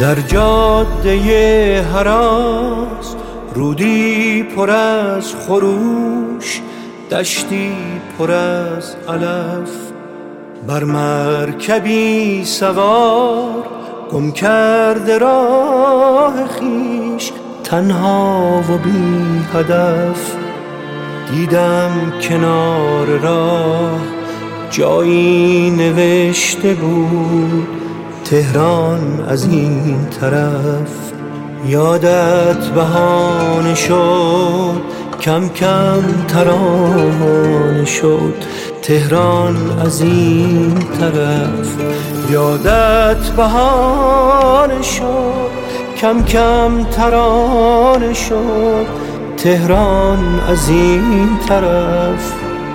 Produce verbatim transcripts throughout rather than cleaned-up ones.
در جاده هراس رودی پر از خروش، دشتی پر از علف. بر مرکبی سوار گم کرده راه خویش، تنها و بی هدف. دیدم کنار راه جایی نوشته بود تهران از این طرف. یادت بهانه شد کم کم ترانه شد تهران از این طرف. یادت بهانه شد کم کم ترانه شد تهران از این طرف.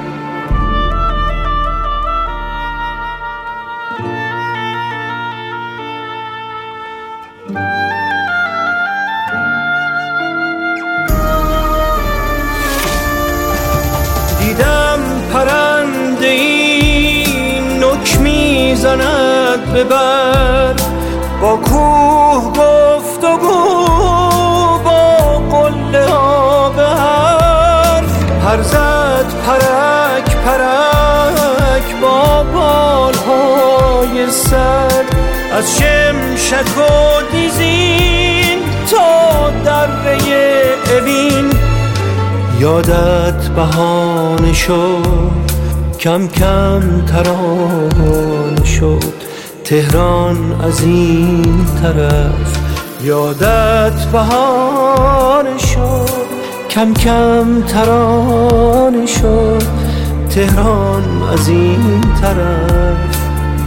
دیدم پرنده ای نک میزند به بر، با کوه گفت و گو با قله ها به حرف. پر زد پرک پرک با بالهای سر، از شمشک و دیزین تا دره اوین. یادت بهانه شد کم کم ترانه شد تهران از این طرف. یادت بهانه شد کم کم ترانه شد تهران از این طرف.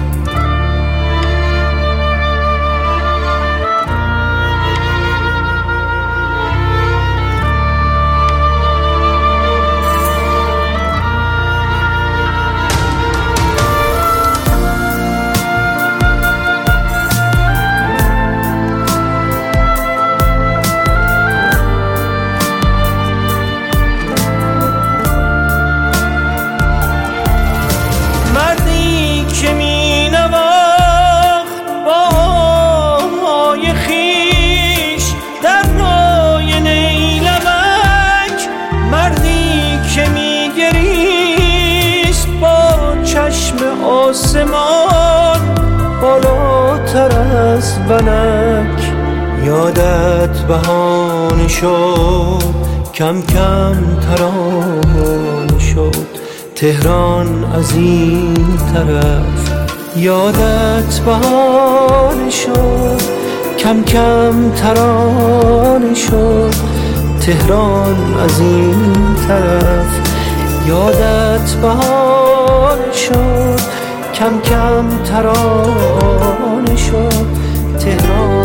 آسمان بالاتر از ونک. یادت بهانه شد کم کم ترانه شد تهران از این طرف. یادت بهانه شد کم کم ترانه شد تهران از این طرف. یادت بهانه شد کم کم ترانه شد تهران